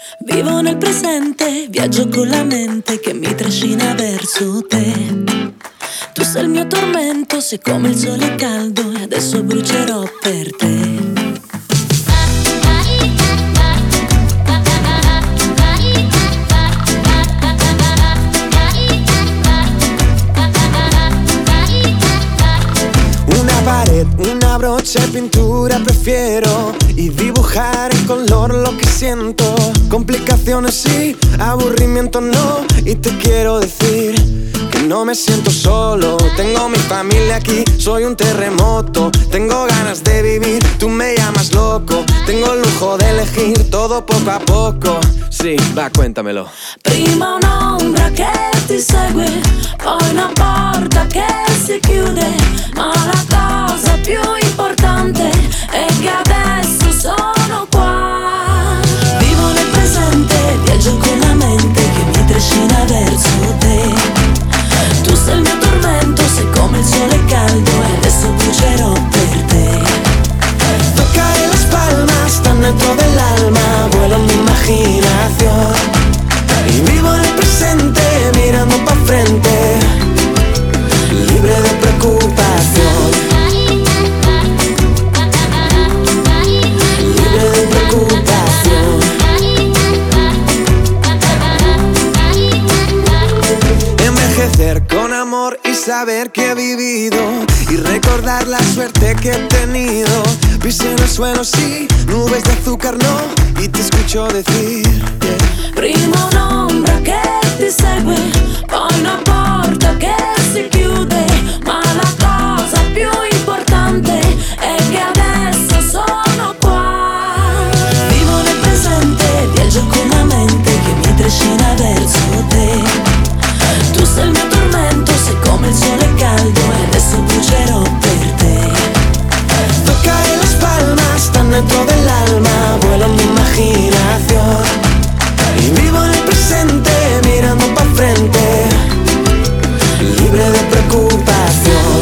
Vivo nel presente, viaggio con la mente che mi trascina verso te. Tu sei il mio tormento, sei come il sole caldo e adesso brucerò per te. Una brocha de pintura prefiero y dibujar en color lo que siento. Complicaciones sí, aburrimiento no. Y te quiero decir que no me siento solo. Tengo mi familia aquí, soy un terremoto. Tengo ganas de vivir, tú me llamas loco. Tengo el lujo de elegir todo poco a poco. Sí, va, cuéntamelo. Prima un'ombra che ti segue, poi una porta che si chiude, ma la cosa più importante è che adesso sono qua. Vivo nel presente, viaggio con la mente che mi trascina verso te. Tu sei il mio tormento, sei come il sole caldo e adesso brucerò per te. Tocaré las palmas tan dentro del alma, vuelo en mi imaginación. Y vivo en el presente, mirando pa' frente, libre de preocupación. Libre de preocupación. Envejecer con amor y saber que he vivido, y recordar la suerte que he tenido. Pisé en el suelo, sí, nubes de azúcar no, y te escucho decir prima un'ombra che ti segue, poi una porta che si chiude, ma la cosa più importante è che adesso sono qua. Vivo nel presente, viaggio con la mente che mi trascina verso te. Tu sei il mio tormento, sei come il sole caldo e adesso brucerò per te. Tocaré las palmas tan dentro del alma, vuelo en mi imaginación. Y vivo en el presente, mirando pa' frente, libre de preocupación.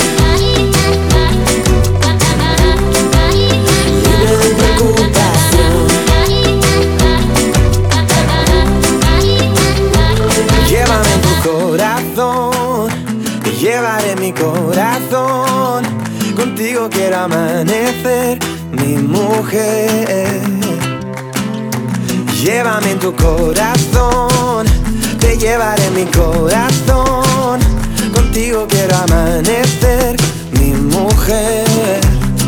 Libre de preocupación. Llévame en tu corazón, te llevaré mi corazón. Contigo quiero amanecer, mi mujer. Llévame en tu corazón, te llevaré mi corazón. Contigo quiero amanecer, mi mujer.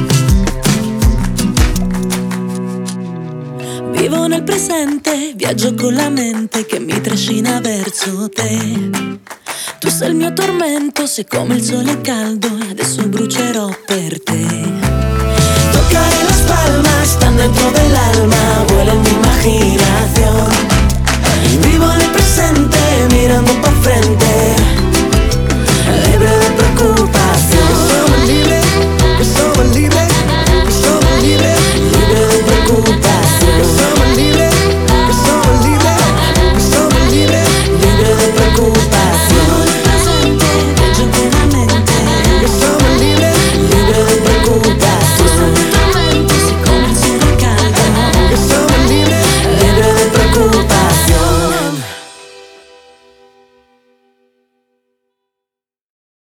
Vivo nel presente, viaggio con la mente che mi trascina verso te. Tu sei il mio tormento, sei come il sole caldo e adesso brucerò per te.